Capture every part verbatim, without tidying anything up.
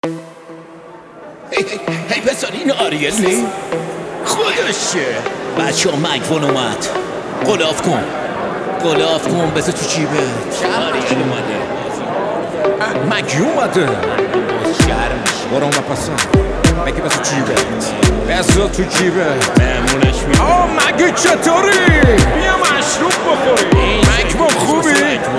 هی هی پسر این آریل نی؟ خودشه بچه ها مگوان اومد غلاف کن غلاف کن بذار تو جیبه آریل اومده مگی اومده شرم میشه برو اومد پسن مگی بذار جیبه بذار تو جیبه مهمونش میده آه مگی چطوری؟ بیا مشروب بخوری مگمون خوبی؟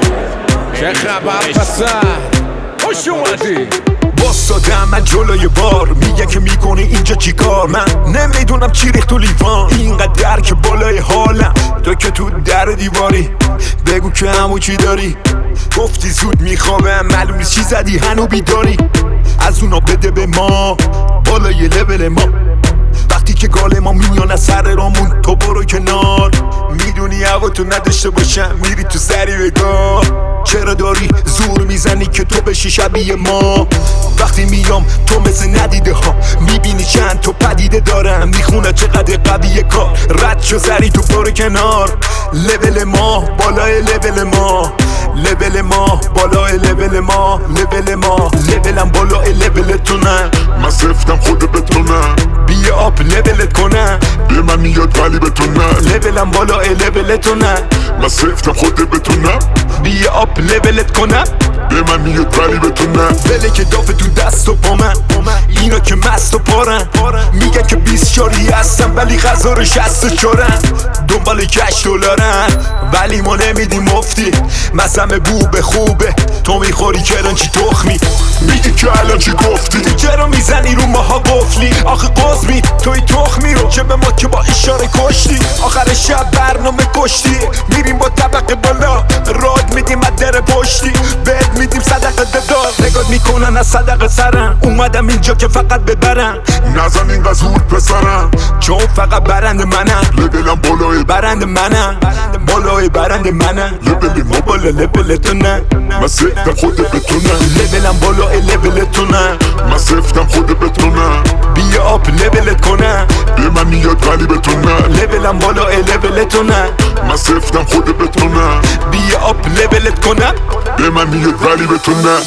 چه خبر پسن؟ خوش اومدی واسادم من جلوی بار میگه که میکنی اینجا چی کار من نمیدونم چی ریخت تو لیوان اینقدر که بالای حالم تو که تو در دیواری بگو که همو چی داری گفتی زود میخوابم معلوم نیست چی زدی هنو بیداری از اونا بده به ما بالای لول ما وقتی که گال ما میان از سر رامون تو برو کنار میدونی هوا تو نداشته باشم میری تو سری بگاه چرا داری زور میزنی که تو بشی شبیه ما وقتی میام تو مثل ندیده ها میبینی چند تو پدیده دارم میخونه چقدر قویه کار رد شو سری تو برو کنار لول ما بالای لول ما لول ما بالای لول ما لول ما لولم بالای لول تو نه من سفتم خود بتونم بیا آپ لولت کنم به من میاد ولی بتونم لولم بالای لول تو نه من سفتم خود بتونم بیا آپ لولت کنم به من میاد ولی بتونم بله که دافه تو دست و پا من اینا که مست و پارن میگن که بیست شاری هستن ولی غذا رو شست و چارن دنبال کش دلارن ولی ما نمیدیم مفتی مسمه بوبه خوبه تو میخوری کران چی تخمی میگی که الان چی گفتی تو چرا میزنی رو ماها قفلی آخه قزمی توی تخمی رو چه به ما که با اشاره کشتی آخر شب برنامه کشتی میریم با طبقه بالا راد میدیم از در پشتی بهت میدیم صدقه دار نگات میکنن از صدقه سرم اومدم اینجا که فقط ببرم نزن این قزور پسرم چون فقط برند منم لبلم بالای برند منم بالای برند منم لبل ما بالا لبل تو نه من سفتم خود بتونم لبلم بالای لبل تو نه من سفتم خود بتونم بیا آپ لبلت کنم به من میاد ولی بتونم لبلم بالای لبل تو نه من سفتم خود بتونم بیا آپ لبلت کنم به من میاد ولی بتونم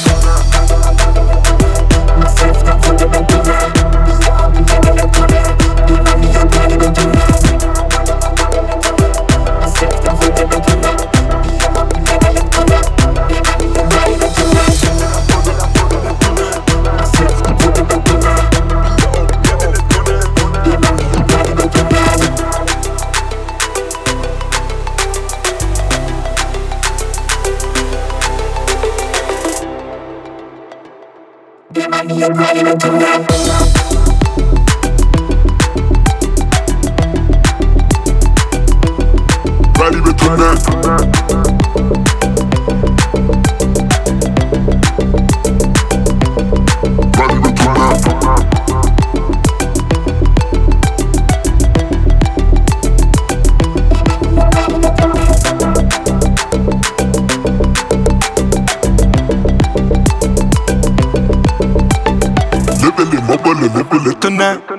ولی بتونم ولی بتونم لبل ما بالا لبل تو نه